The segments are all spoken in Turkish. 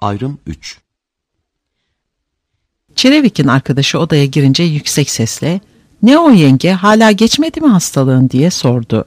Ayrım 3. Çerevik'in arkadaşı odaya girince yüksek sesle "Ne o yenge, hala geçmedi mi hastalığın?" diye sordu.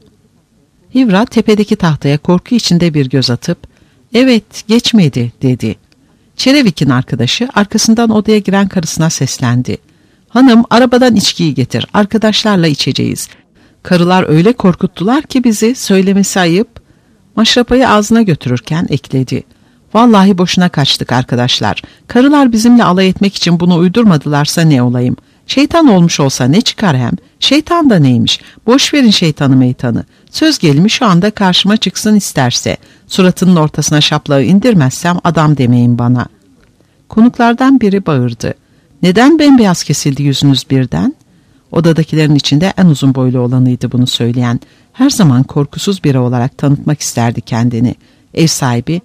Hivra tepedeki tahtaya korku içinde bir göz atıp "Evet, geçmedi" dedi. Çerevik'in arkadaşı arkasından odaya giren karısına seslendi. "Hanım, arabadan içkiyi getir, arkadaşlarla içeceğiz. Karılar öyle korkuttular ki bizi, söylemesi ayıp." Maşrapayı ağzına götürürken ekledi. "Vallahi boşuna kaçtık arkadaşlar. Karılar bizimle alay etmek için bunu uydurmadılarsa ne olayım? Şeytan olmuş olsa ne çıkar hem? Şeytan da neymiş? Boş verin şeytanı meytanı. Söz gelimi şu anda karşıma çıksın isterse. Suratının ortasına şaplağı indirmezsem adam demeyin bana." Konuklardan biri bağırdı. "Neden bembeyaz kesildi yüzünüz birden?" Odadakilerin içinde en uzun boylu olanıydı bunu söyleyen. Her zaman korkusuz biri olarak tanıtmak isterdi kendini. Ev sahibi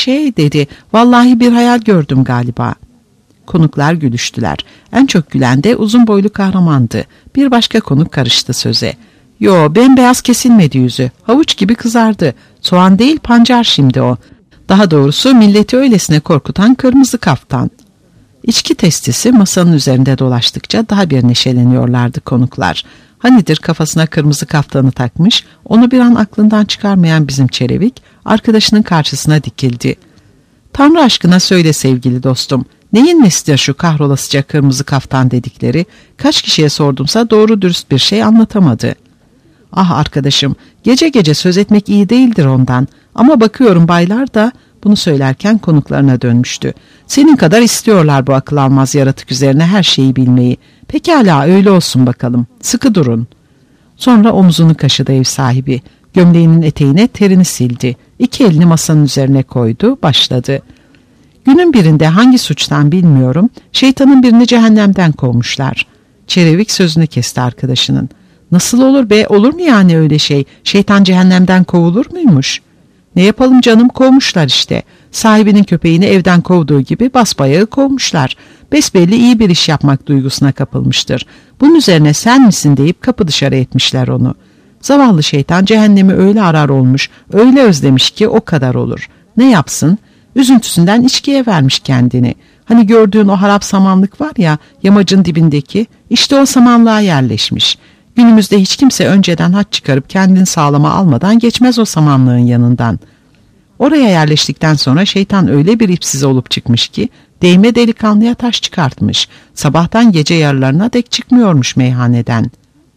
dedi, "Vallahi bir hayal gördüm galiba." Konuklar gülüştüler. En çok gülen de uzun boylu kahramandı. Bir başka konuk karıştı söze. "Yo, bembeyaz kesilmedi yüzü. Havuç gibi kızardı. Soğan değil pancar şimdi o. Daha doğrusu milleti öylesine korkutan kırmızı kaftan." İçki testisi masanın üzerinde dolaştıkça daha bir neşeleniyorlardı konuklar. Hanidir kafasına kırmızı kaftanı takmış, onu bir an aklından çıkarmayan bizim Çerevik, arkadaşının karşısına dikildi. "Tanrı aşkına söyle sevgili dostum, neyin nesidir şu kahrolasıca kırmızı kaftan dedikleri? Kaç kişiye sordumsa doğru dürüst bir şey anlatamadı." "Ah arkadaşım, gece gece söz etmek iyi değildir ondan. Ama bakıyorum baylar da..." Bunu söylerken konuklarına dönmüştü. "Senin kadar istiyorlar bu akıl almaz yaratık üzerine her şeyi bilmeyi. Pekala, öyle olsun bakalım. Sıkı durun." Sonra omzunu kaşıdı ev sahibi. Gömleğinin eteğine terini sildi. İki elini masanın üzerine koydu, başladı. "Günün birinde hangi suçtan bilmiyorum, şeytanın birini cehennemden kovmuşlar." Çerevik sözünü kesti arkadaşının. "Nasıl olur be, olur mu yani öyle şey? Şeytan cehennemden kovulur muymuş?" "Ne yapalım canım, kovmuşlar işte. Sahibinin köpeğini evden kovduğu gibi basbayağı kovmuşlar. Besbelli iyi bir iş yapmak duygusuna kapılmıştır. Bunun üzerine sen misin deyip kapı dışarı etmişler onu. Zavallı şeytan cehennemi öyle arar olmuş, öyle özlemiş ki o kadar olur. Ne yapsın? Üzüntüsünden içkiye vermiş kendini. Hani gördüğün o harap samanlık var ya, yamacın dibindeki, işte o samanlığa yerleşmiş. Günümüzde hiç kimse önceden haç çıkarıp kendini sağlama almadan geçmez o samanlığın yanından. Oraya yerleştikten sonra şeytan öyle bir ipsiz olup çıkmış ki değme delikanlıya taş çıkartmış. Sabahtan gece yarılarına dek çıkmıyormuş meyhaneden."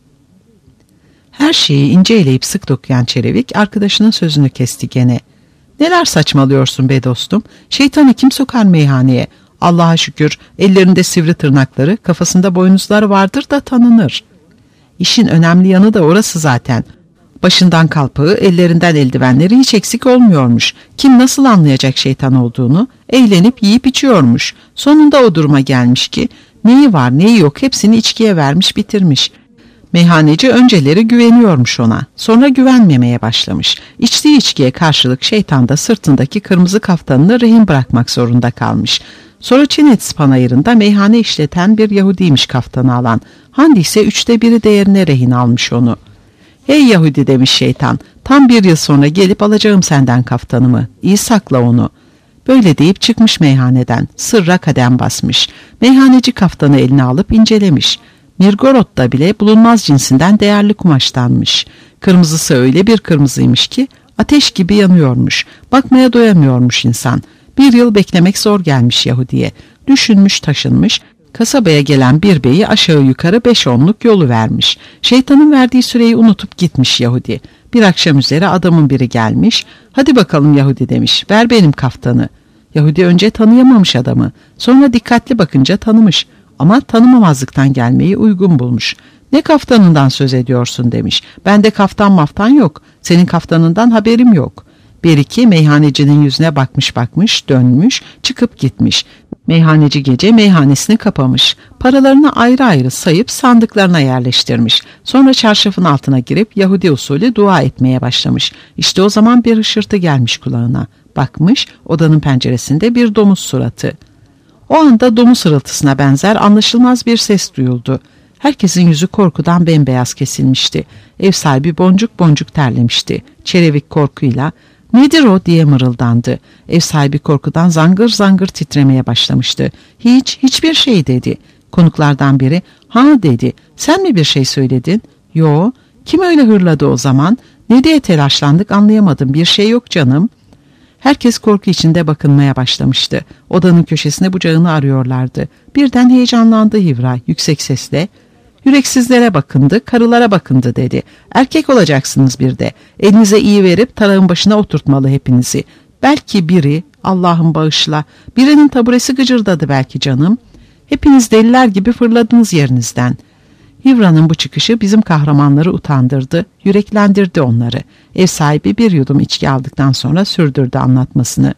Her şeyi ince eleyip sık dokuyan Çerevik arkadaşının sözünü kesti gene. "Neler saçmalıyorsun be dostum? Şeytanı kim sokar meyhaneye? Allah'a şükür ellerinde sivri tırnakları, kafasında boynuzları vardır da tanınır." "İşin önemli yanı da orası zaten. Başından kalpağı, ellerinden eldivenleri hiç eksik olmuyormuş. Kim nasıl anlayacak şeytan olduğunu? Eğlenip yiyip içiyormuş. Sonunda o duruma gelmiş ki neyi var neyi yok hepsini içkiye vermiş bitirmiş. Meyhaneci önceleri güveniyormuş ona. Sonra güvenmemeye başlamış. İçtiği içkiye karşılık şeytan da sırtındaki kırmızı kaftanını rehin bırakmak zorunda kalmış. Sonra Çinet panayırında meyhane işleten bir Yahudiymiş kaftanı alan. Handi ise 1/3 değerine rehin almış onu. "Hey Yahudi," demiş şeytan, "tam 1 yıl sonra gelip alacağım senden kaftanımı. İyi sakla onu." Böyle deyip çıkmış meyhaneden. Sırra kadem basmış. Meyhaneci kaftanı eline alıp incelemiş. Mirgorod'da bile bulunmaz cinsinden değerli kumaştanmış. Kırmızısı öyle bir kırmızıymış ki ateş gibi yanıyormuş. Bakmaya doyamıyormuş insan. 1 yıl beklemek zor gelmiş Yahudi'ye. Düşünmüş taşınmış. Kasabaya gelen bir beyi aşağı yukarı 5-10'luk yolu vermiş. Şeytanın verdiği süreyi unutup gitmiş Yahudi. Bir akşam üzere adamın biri gelmiş. "Hadi bakalım Yahudi," demiş, "ver benim kaftanı." Yahudi önce tanıyamamış adamı. Sonra dikkatli bakınca tanımış. Ama tanımamazlıktan gelmeyi uygun bulmuş. "Ne kaftanından söz ediyorsun?" demiş. "Bende kaftan maftan yok. Senin kaftanından haberim yok." Bir iki meyhanecinin yüzüne bakmış dönmüş, çıkıp gitmiş. Meyhaneci gece meyhanesini kapamış. Paralarını ayrı ayrı sayıp sandıklarına yerleştirmiş. Sonra çarşafın altına girip Yahudi usulü dua etmeye başlamış. İşte o zaman bir hışırtı gelmiş kulağına. Bakmış, odanın penceresinde bir domuz suratı. O anda domuz hırıltısına benzer anlaşılmaz bir ses duyuldu. Herkesin yüzü korkudan bembeyaz kesilmişti. Ev sahibi boncuk boncuk terlemişti. Çerevik korkuyla "Nedir o?" diye mırıldandı. Ev sahibi korkudan zangır zangır titremeye başlamıştı. Hiçbir şey" dedi. Konuklardan biri "Ha" dedi. "Sen mi bir şey söyledin?" "Yo." "Kim öyle hırladı o zaman? Ne diye telaşlandık anlayamadım. Bir şey yok canım." Herkes korku içinde bakınmaya başlamıştı. Odanın köşesine bucağını arıyorlardı. Birden heyecanlandı Hivra yüksek sesle. "Yüreksizlere bakındı, karılara bakındı" dedi. "Erkek olacaksınız bir de. Elinize iyi verip tarağın başına oturtmalı hepinizi. Belki biri, Allah'ım bağışla, birinin taburesi gıcırdadı belki canım. Hepiniz deliler gibi fırladınız yerinizden." Hivra'nın bu çıkışı bizim kahramanları utandırdı, yüreklendirdi onları. Ev sahibi bir yudum içki aldıktan sonra sürdürdü anlatmasını.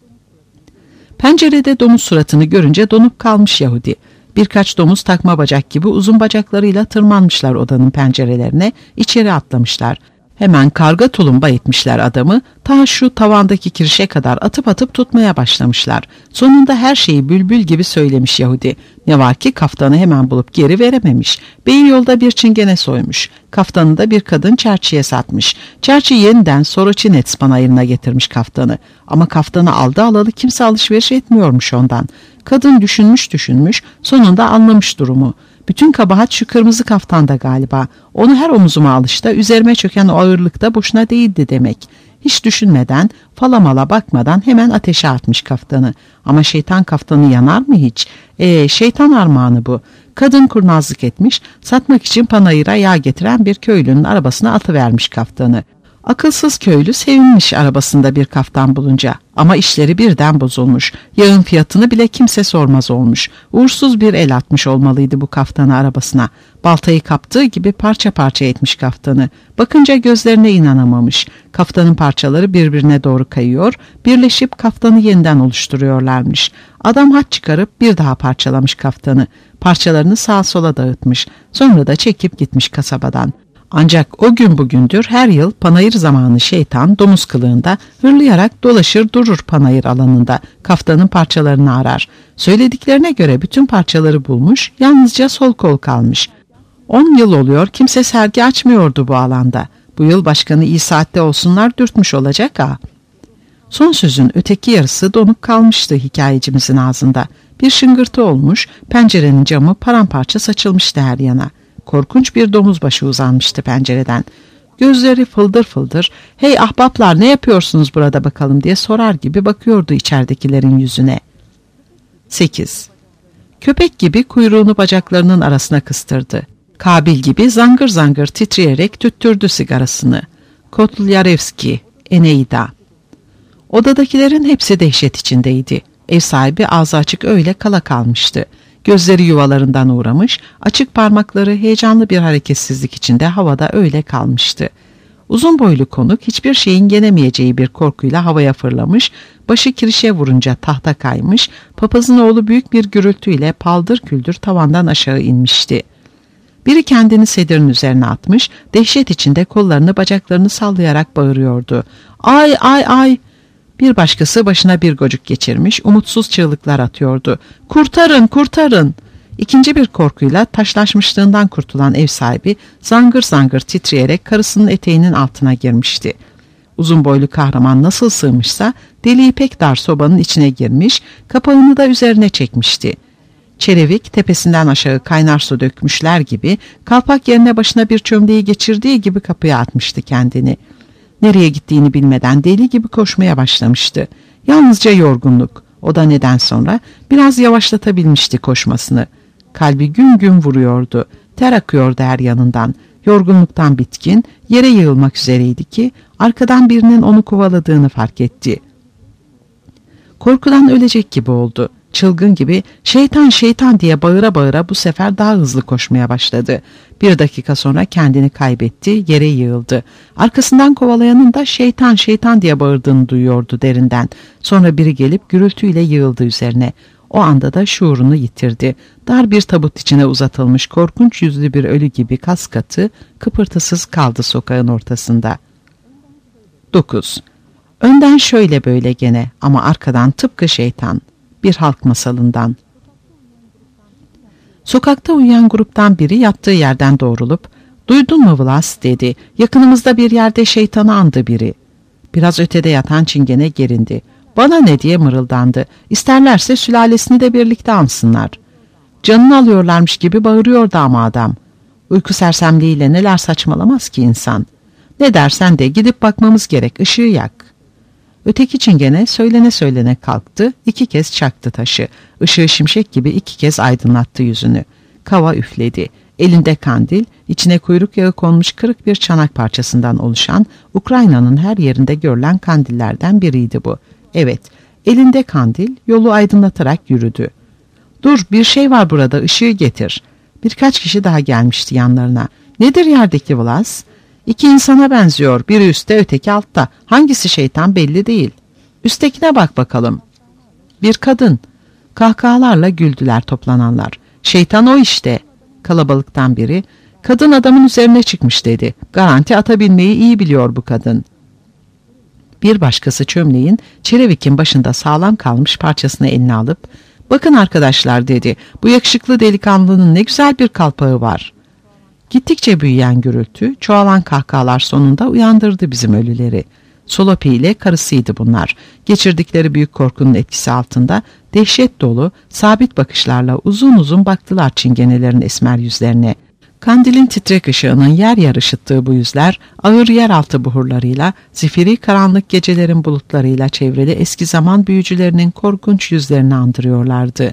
Pencerede domuz suratını görünce donup kalmış Yahudi. Birkaç domuz takma bacak gibi uzun bacaklarıyla tırmanmışlar odanın pencerelerine, içeri atlamışlar. Hemen karga tulumba etmişler adamı, ta şu tavandaki kirişe kadar atıp atıp tutmaya başlamışlar. Sonunda her şeyi bülbül gibi söylemiş Yahudi. Ne var ki kaftanı hemen bulup geri verememiş. Beyyolda bir çingene soymuş. Kaftanı da bir kadın çerçiye satmış. Çerçi yeniden Soroçinets panayırına getirmiş kaftanı. Ama kaftanı aldı alalı kimse alışveriş etmiyormuş ondan. Kadın düşünmüş, sonunda anlamış durumu. Bütün kabahat şu kırmızı kaftanda galiba. Onu her omuzuma alışta, üzerime çöken o ağırlıkta boşuna değildi demek. Hiç düşünmeden, falamala bakmadan hemen ateşe atmış kaftanı. Ama şeytan kaftanı yanar mı hiç? Şeytan armağanı bu. Kadın kurnazlık etmiş, satmak için panayıra yağ getiren bir köylünün arabasına atıvermiş kaftanı. Akılsız köylü sevinmiş arabasında bir kaftan bulunca. Ama işleri birden bozulmuş. Yağın fiyatını bile kimse sormaz olmuş. Uğursuz bir el atmış olmalıydı bu kaftanı arabasına. Baltayı kaptığı gibi parça parça etmiş kaftanı. Bakınca gözlerine inanamamış. Kaftanın parçaları birbirine doğru kayıyor, birleşip kaftanı yeniden oluşturuyorlarmış. Adam haç çıkarıp bir daha parçalamış kaftanı. Parçalarını sağa sola dağıtmış. Sonra da çekip gitmiş kasabadan. Ancak o gün bugündür her yıl panayır zamanı şeytan domuz kılığında hırlayarak dolaşır durur panayır alanında, kaftanın parçalarını arar. Söylediklerine göre bütün parçaları bulmuş, yalnızca sol kol kalmış. 10 yıl oluyor kimse sergi açmıyordu bu alanda. Bu yıl başkanı iyi saatte olsunlar dürtmüş olacak ha. Son sözün öteki yarısı donup kalmıştı hikayecimizin ağzında. Bir şıngırtı olmuş, pencerenin camı paramparça saçılmıştı her yana. Korkunç bir domuz başı uzanmıştı pencereden. Gözleri fıldır fıldır, "Hey ahbaplar ne yapıyorsunuz burada bakalım?" diye sorar gibi bakıyordu içeridekilerin yüzüne. 8. Köpek gibi kuyruğunu bacaklarının arasına kıstırdı. Kabil gibi zangır zangır titreyerek tüttürdü sigarasını. Kotlyarevski, Eneida. Odadakilerin hepsi dehşet içindeydi. Ev sahibi ağzı açık öyle kala kalmıştı. Gözleri yuvalarından uğramış, açık parmakları heyecanlı bir hareketsizlik içinde havada öyle kalmıştı. Uzun boylu konuk hiçbir şeyin yenemeyeceği bir korkuyla havaya fırlamış, başı kirişe vurunca tahta kaymış, papazın oğlu büyük bir gürültüyle paldır küldür tavandan aşağı inmişti. Biri kendini sedirin üzerine atmış, dehşet içinde kollarını bacaklarını sallayarak bağırıyordu. "Ay ay ay!" Bir başkası başına bir gocuk geçirmiş, umutsuz çığlıklar atıyordu. "Kurtarın, kurtarın!" İkinci bir korkuyla taşlaşmışlığından kurtulan ev sahibi zangır zangır titreyerek karısının eteğinin altına girmişti. Uzun boylu kahraman nasıl sığmışsa deli ipek dar sobanın içine girmiş, kapağını da üzerine çekmişti. Çerevik tepesinden aşağı kaynar su dökmüşler gibi kalpak yerine başına bir çömleği geçirdiği gibi kapıya atmıştı kendini. Nereye gittiğini bilmeden deli gibi koşmaya başlamıştı. Yalnızca yorgunluk, o da neden sonra biraz yavaşlatabilmişti koşmasını. Kalbi güm güm vuruyordu, ter akıyordu her yanından. Yorgunluktan bitkin, yere yığılmak üzereydi ki arkadan birinin onu kovaladığını fark etti. Korkudan ölecek gibi oldu. Çılgın gibi "Şeytan, şeytan!" diye bağıra bağıra bu sefer daha hızlı koşmaya başladı. Bir dakika sonra kendini kaybetti, yere yığıldı. Arkasından kovalayanın da "Şeytan, şeytan!" diye bağırdığını duyuyordu derinden. Sonra biri gelip gürültüyle yığıldı üzerine. O anda da şuurunu yitirdi. Dar bir tabut içine uzatılmış korkunç yüzlü bir ölü gibi kas katı, kıpırtısız kaldı sokağın ortasında. 9. Önden şöyle böyle gene ama arkadan tıpkı şeytan. Bir halk masalından. Sokakta uyuyan gruptan biri yattığı yerden doğrulup "Duydun mu Vlas?" dedi. "Yakınımızda bir yerde şeytanı andı biri." Biraz ötede yatan Çingene gerindi. Bana ne diye mırıldandı. İsterlerse sülalesini de birlikte ansınlar. Canını alıyorlarmış gibi bağırıyordu ama adam. Uyku sersemliğiyle neler saçmalamaz ki insan. Ne dersen de gidip bakmamız gerek, ışığı yak. Öteki Çingene söylene söylene kalktı, 2 kez çaktı taşı. Işığı şimşek gibi 2 kez aydınlattı yüzünü. Kava üfledi. Elinde kandil, içine kuyruk yağı konmuş kırık bir çanak parçasından oluşan Ukrayna'nın her yerinde görülen kandillerden biriydi bu. Evet, elinde kandil yolu aydınlatarak yürüdü. Dur, bir şey var burada, ışığı getir. Birkaç kişi daha gelmişti yanlarına. Nedir yerdeki Vlas? 2 insana benziyor, biri üstte öteki altta. Hangisi şeytan belli değil. Üsttekine bak bakalım. Bir kadın. Kahkahalarla güldüler toplananlar. Şeytan o işte. Kalabalıktan biri, kadın adamın üzerine çıkmış dedi. Garanti ata binmeyi iyi biliyor bu kadın. Bir başkası çömleğin Çerevik'in başında sağlam kalmış parçasını eline alıp, bakın arkadaşlar dedi, bu yakışıklı delikanlının ne güzel bir kalpağı var. Gittikçe büyüyen gürültü, çoğalan kahkahalar sonunda uyandırdı bizim ölüleri. Solopi ile karısıydı bunlar. Geçirdikleri büyük korkunun etkisi altında dehşet dolu, sabit bakışlarla uzun uzun baktılar Çingenelerin esmer yüzlerine. Kandilin titrek ışığının yer yer ışıttığı bu yüzler, ağır yeraltı buhurlarıyla, zifiri karanlık gecelerin bulutlarıyla çevrili eski zaman büyücülerinin korkunç yüzlerini andırıyorlardı.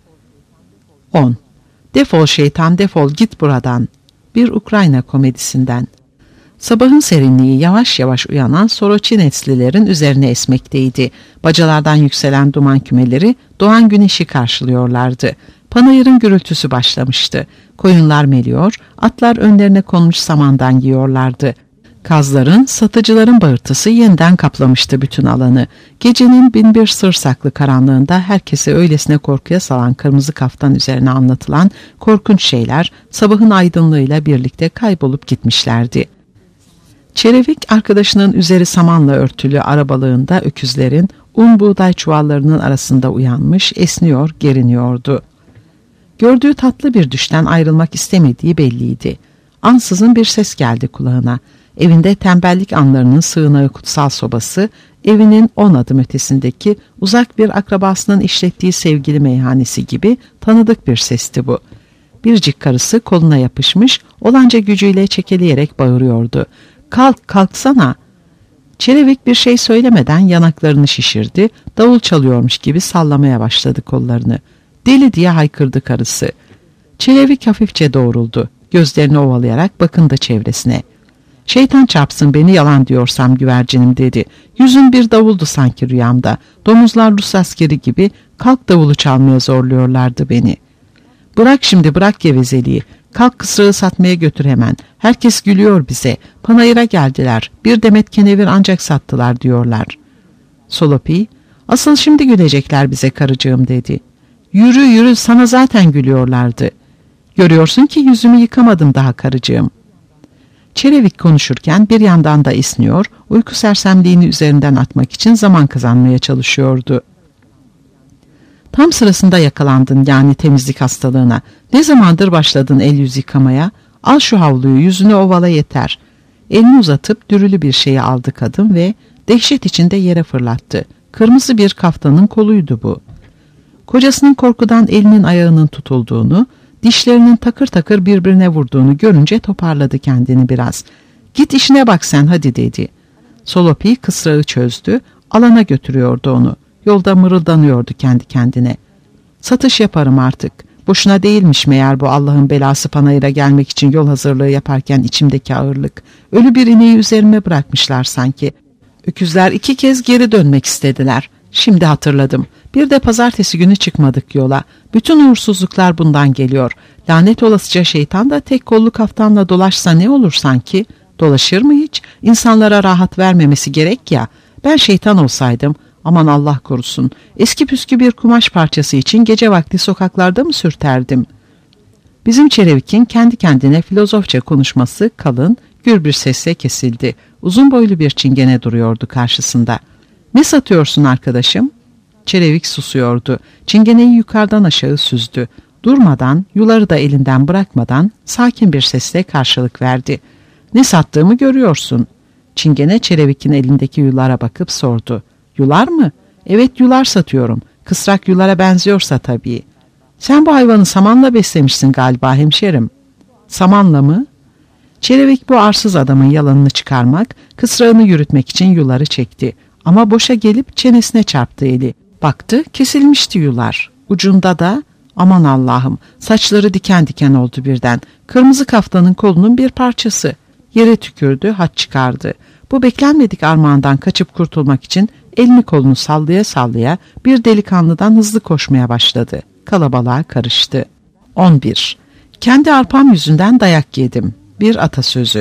10. Defol şeytan, defol git buradan. Bir Ukrayna komedisinden. Sabahın serinliği yavaş yavaş uyanan Soroçinetslilerin üzerine esmekteydi. Bacalardan yükselen duman kümeleri doğan güneşi karşılıyorlardı. Panayırın gürültüsü başlamıştı. Koyunlar meliyor, atlar önlerine konmuş samandan yiyorlardı. Kazların, satıcıların bağırtısı yeniden kaplamıştı bütün alanı. Gecenin binbir sır saklı karanlığında herkese öylesine korkuya salan kırmızı kaftan üzerine anlatılan korkunç şeyler sabahın aydınlığıyla birlikte kaybolup gitmişlerdi. Çerevik arkadaşının üzeri samanla örtülü arabalığında öküzlerin un buğday çuvallarının arasında uyanmış, esniyor, geriniyordu. Gördüğü tatlı bir düşten ayrılmak istemediği belliydi. Ansızın bir ses geldi kulağına. Evinde tembellik anlarının sığınağı kutsal sobası, evinin 10 adım ötesindeki uzak bir akrabasının işlettiği sevgili meyhanesi gibi tanıdık bir sesti bu. Biricik karısı koluna yapışmış, olanca gücüyle çekeleyerek bağırıyordu. Kalk, kalksana. Çerevik bir şey söylemeden yanaklarını şişirdi, davul çalıyormuş gibi sallamaya başladı kollarını. Deli diye haykırdı karısı. Çerevik hafifçe doğruldu, gözlerini ovalayarak bakındı çevresine. Şeytan çarpsın beni yalan diyorsam güvercinim dedi. Yüzün bir davuldu sanki rüyamda. Domuzlar Rus askeri gibi kalk davulu çalmaya zorluyorlardı beni. Bırak şimdi, bırak gevezeliği. Kalk kısrağı satmaya götür hemen. Herkes gülüyor bize. Panayır'a geldiler. Bir demet kenevir ancak sattılar diyorlar. Solopi, asıl şimdi gülecekler bize karıcığım dedi. Yürü yürü, sana zaten gülüyorlardı. Görüyorsun ki yüzümü yıkamadım daha karıcığım. Çerevik konuşurken bir yandan da esniyor, uyku sersemliğini üzerinden atmak için zaman kazanmaya çalışıyordu. Tam sırasında yakalandın yani temizlik hastalığına. Ne zamandır başladın el yüz yıkamaya? Al şu havluyu, yüzünü ovala yeter. Elini uzatıp dürülü bir şeyi aldı kadın ve dehşet içinde yere fırlattı. Kırmızı bir kaftanın koluydu bu. Kocasının korkudan elinin ayağının tutulduğunu, dişlerinin takır takır birbirine vurduğunu görünce toparladı kendini biraz. Git işine bak sen hadi dedi. Solopi kısrağı çözdü, alana götürüyordu onu. Yolda mırıldanıyordu kendi kendine. Satış yaparım artık. Boşuna değilmiş meğer bu Allah'ın belası panayıra gelmek için yol hazırlığı yaparken içimdeki ağırlık. Ölü bir ineği üzerime bırakmışlar sanki. Öküzler 2 kez geri dönmek istediler. Şimdi hatırladım. Bir de pazartesi günü çıkmadık yola. Bütün uğursuzluklar bundan geliyor. Lanet olasıca şeytan da tek kollu kaftanla dolaşsa ne olur sanki? Dolaşır mı hiç? İnsanlara rahat vermemesi gerek ya. Ben şeytan olsaydım, aman Allah korusun, eski püskü bir kumaş parçası için gece vakti sokaklarda mı sürterdim? Bizim Çerevik'in kendi kendine filozofça konuşması kalın, gür bir sesle kesildi. Uzun boylu bir Çingene duruyordu karşısında. Ne satıyorsun arkadaşım? Çerevik susuyordu. Çingeneyi yukarıdan aşağı süzdü. Durmadan, yuları da elinden bırakmadan sakin bir sesle karşılık verdi. Ne sattığımı görüyorsun. Çingene Çelevik'in elindeki yulara bakıp sordu. Yular mı? Evet, yular satıyorum. Kısrak yulara benziyorsa tabii. Sen bu hayvanı samanla beslemişsin galiba hemşerim. Samanla mı? Çelevik bu arsız adamın yalanını çıkarmak, kısrağını yürütmek için yuları çekti. Ama boşa gelip çenesine çarptı eli. Baktı, kesilmişti yular. Ucunda da, aman Allah'ım, saçları diken diken oldu birden. Kırmızı kaftanın kolunun bir parçası. Yere tükürdü, haç çıkardı. Bu beklenmedik armağandan kaçıp kurtulmak için elini kolunu sallaya sallaya bir delikanlıdan hızlı koşmaya başladı. Kalabalığa karıştı. 11. Kendi arpam yüzünden dayak yedim. Bir atasözü.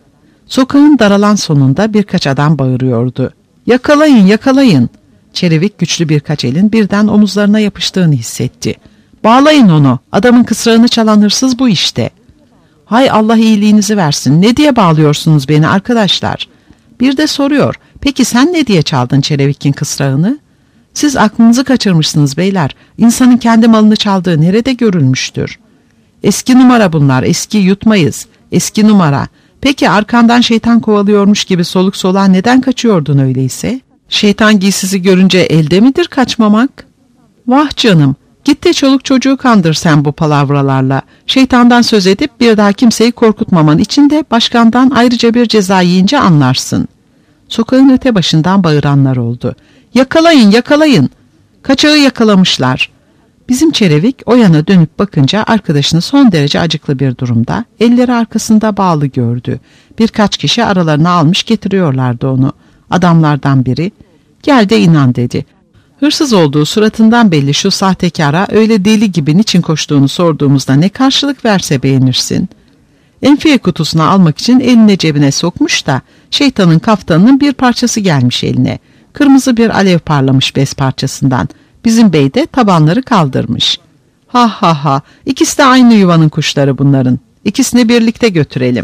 Sokağın daralan sonunda birkaç adam bağırıyordu. Yakalayın, yakalayın. Çelevik güçlü birkaç elin birden omuzlarına yapıştığını hissetti. Bağlayın onu, adamın kısrağını çalan hırsız bu işte. Hay Allah iyiliğinizi versin, ne diye bağlıyorsunuz beni arkadaşlar? Bir de soruyor, peki sen ne diye çaldın Çelevik'in kısrağını? Siz aklınızı kaçırmışsınız beyler, insanın kendi malını çaldığı nerede görülmüştür? Eski numara bunlar, eski yutmayız, eski numara. Peki arkandan şeytan kovalıyormuş gibi soluk soluğa neden kaçıyordun öyleyse? Şeytan giysisi görünce elde midir kaçmamak? Vah canım, git de çoluk çocuğu kandır sen bu palavralarla. Şeytandan söz edip bir daha kimseyi korkutmaman için de başkandan ayrıca bir ceza yiyince anlarsın. Sokağın öte başından bağıranlar oldu. Yakalayın, yakalayın. Kaçağı yakalamışlar. Bizim Çelevik o yana dönüp bakınca arkadaşını son derece acıklı bir durumda, elleri arkasında bağlı gördü. Birkaç kişi aralarına almış getiriyorlardı onu. Adamlardan biri, gel de inan dedi. Hırsız olduğu suratından belli şu sahtekara öyle deli gibi niçin koştuğunu sorduğumuzda ne karşılık verse beğenirsin. Enfiye kutusuna almak için eline cebine sokmuş da şeytanın kaftanının bir parçası gelmiş eline. Kırmızı bir alev parlamış bez parçasından. Bizim bey de tabanları kaldırmış. Ha ha ha, ikisi de aynı yuvanın kuşları bunların. İkisini birlikte götürelim.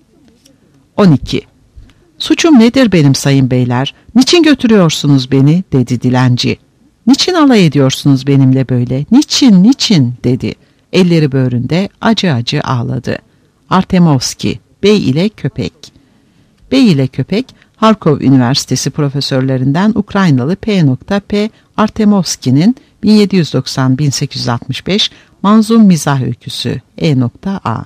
12. Suçum nedir benim sayın beyler? Niçin götürüyorsunuz beni? Dedi dilenci. Niçin alay ediyorsunuz benimle böyle? Niçin, niçin? Dedi. Elleri böğründe acı acı ağladı. Artemovski, Bey ile Köpek. Bey ile Köpek, Harkov Üniversitesi profesörlerinden Ukraynalı P.P. Artemovski'nin 1790-1865 Manzum Mizah Öyküsü E.A.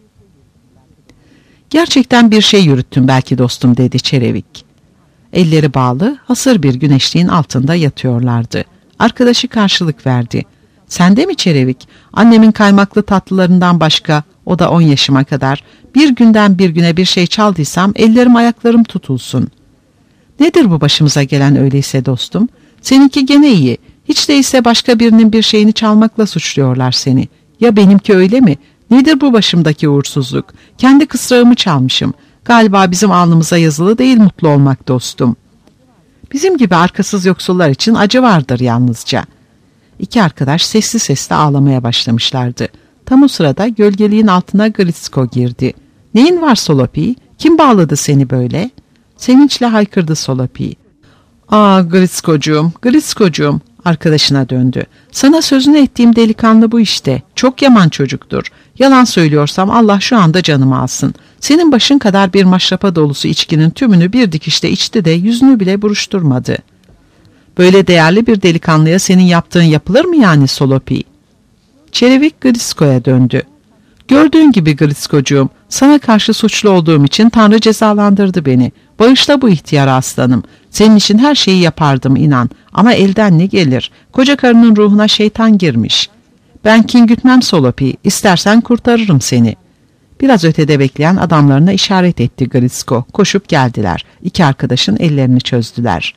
Gerçekten bir şey yürüttüm belki dostum dedi Çelevik. Elleri bağlı, hasır bir güneşliğin altında yatıyorlardı. Arkadaşı karşılık verdi. Sen de mi Çelevik? Annemin kaymaklı tatlılarından başka, o da 10 yaşıma kadar, bir günden bir güne bir şey çaldıysam ellerim ayaklarım tutulsun. Nedir bu başımıza gelen öyleyse dostum? Seninki gene iyi. Hiç değilse başka birinin bir şeyini çalmakla suçluyorlar seni. Ya benimki öyle mi? Nedir bu başımdaki uğursuzluk? Kendi kısrağımı çalmışım. Galiba bizim alnımıza yazılı değil mutlu olmak dostum. Bizim gibi arkasız yoksullar için acı vardır yalnızca. İki arkadaş sesli sesli ağlamaya başlamışlardı. Tam o sırada gölgeliğin altına Gritsko girdi. Neyin var Solopi? Kim bağladı seni böyle? Sevinçle haykırdı Solopi. Aa Gritskocuğum, Gritskocuğum. Arkadaşına döndü. Sana sözünü ettiğim delikanlı bu işte. Çok yaman çocuktur. Yalan söylüyorsam Allah şu anda canımı alsın. Senin başın kadar bir maşrapa dolusu içkinin tümünü bir dikişte içti de yüzünü bile buruşturmadı. Böyle değerli bir delikanlıya senin yaptığın yapılır mı yani Solopi? Çelevik Gritsko'ya döndü. Gördüğün gibi Gritskocuğum, sana karşı suçlu olduğum için Tanrı cezalandırdı beni. Bağışla bu ihtiyarı aslanım. Senin için her şeyi yapardım inan. Ama elden ne gelir? Koca karının ruhuna şeytan girmiş. Ben kin gütmem Solopi. İstersen kurtarırım seni. Biraz ötede bekleyen adamlarına işaret etti Gritsko. Koşup geldiler. İki arkadaşın ellerini çözdüler.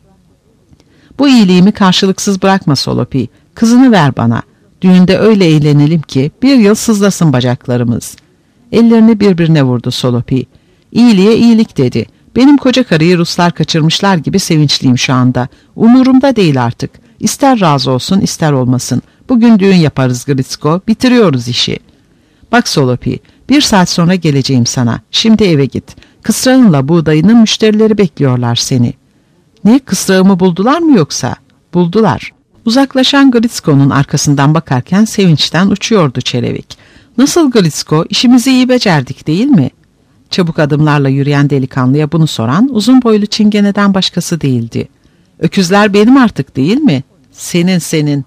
Bu iyiliğimi karşılıksız bırakma Solopi. Kızını ver bana. Düğünde öyle eğlenelim ki bir yıl sızlasın bacaklarımız. Ellerini birbirine vurdu Solopi. İyiliğe iyilik dedi. Benim koca karıyı Ruslar kaçırmışlar gibi sevinçliyim şu anda. Umurumda değil artık. İster razı olsun ister olmasın. Bugün düğün yaparız Gritsko. Bitiriyoruz işi. Bak Solopi, 1 saat sonra geleceğim sana. Şimdi eve git. Kısrağınla buğdayının müşterileri bekliyorlar seni. Ne, kısrağımı buldular mı yoksa? Buldular. Uzaklaşan Gritsko'nun arkasından bakarken sevinçten uçuyordu Çelevik. Nasıl Gritsko, işimizi iyi becerdik değil mi? Çabuk adımlarla yürüyen delikanlıya bunu soran uzun boylu çingeneden başkası değildi. Öküzler benim artık değil mi? Senin.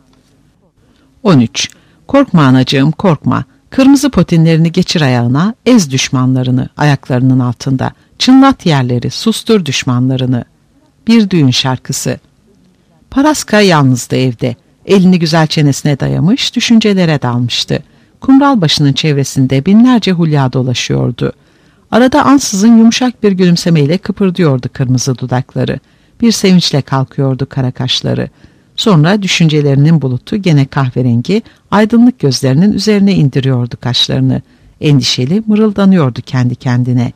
13. Korkma anacığım, korkma. Kırmızı potinlerini geçir ayağına, ez düşmanlarını ayaklarının altında. Çınlat yerleri, sustur düşmanlarını. Bir düğün şarkısı. Paraska yalnızdı evde. Elini güzel çenesine dayamış, düşüncelere dalmıştı. Kumral başının çevresinde binlerce hulya dolaşıyordu. Arada ansızın yumuşak bir gülümsemeyle kıpırdıyordu kırmızı dudakları. Bir sevinçle kalkıyordu kara kaşları. Sonra düşüncelerinin bulutu gene kahverengi, aydınlık gözlerinin üzerine indiriyordu kaşlarını. Endişeli mırıldanıyordu kendi kendine.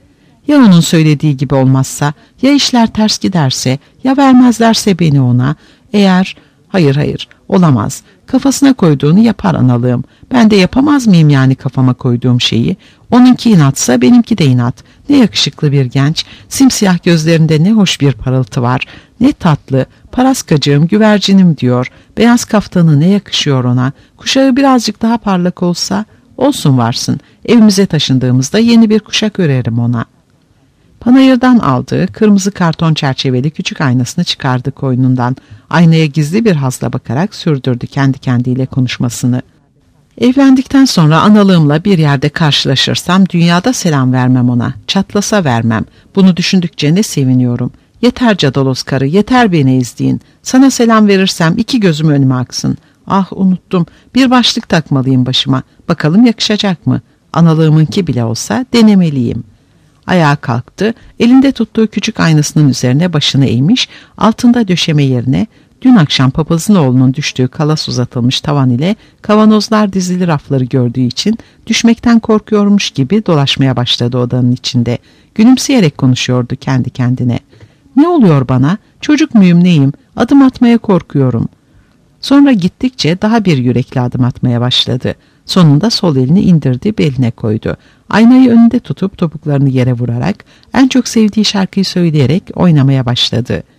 Ya onun söylediği gibi olmazsa, ya işler ters giderse, ya vermezlerse beni ona, eğer... Hayır, olamaz. Kafasına koyduğunu yapar analığım. Ben de yapamaz mıyım yani kafama koyduğum şeyi? Onunki inatsa benimki de inat. Ne yakışıklı bir genç, simsiyah gözlerinde ne hoş bir parıltı var. Ne tatlı, paraskacığım, güvercinim diyor. Beyaz kaftanı ne yakışıyor ona. Kuşağı birazcık daha parlak olsa, olsun varsın. Evimize taşındığımızda yeni bir kuşak örerim ona. Panayırdan aldığı kırmızı karton çerçeveli küçük aynasını çıkardı koynundan. Aynaya gizli bir hazla bakarak sürdürdü kendi kendiyle konuşmasını. Evlendikten sonra analığımla bir yerde karşılaşırsam dünyada selam vermem ona. Çatlasa vermem. Bunu düşündükçe ne seviniyorum. Yeter Cadalos karı, yeter beni ezdiğin. Sana selam verirsem iki gözüm önüme aksın. Ah unuttum. Bir başlık takmalıyım başıma. Bakalım yakışacak mı? Analığımınki bile olsa denemeliyim. Ayağa kalktı, elinde tuttuğu küçük aynasının üzerine başını eğmiş, altında döşeme yerine dün akşam papazın oğlunun düştüğü kalas uzatılmış tavan ile kavanozlar dizili rafları gördüğü için düşmekten korkuyormuş gibi dolaşmaya başladı odanın içinde. Gülümseyerek konuşuyordu kendi kendine. Ne oluyor bana? Çocuk muyum neyim? Adım atmaya korkuyorum. Sonra gittikçe daha bir yürekli adım atmaya başladı. Sonunda sol elini indirdi, beline koydu. Aynayı önünde tutup topuklarını yere vurarak en çok sevdiği şarkıyı söyleyerek oynamaya başladı.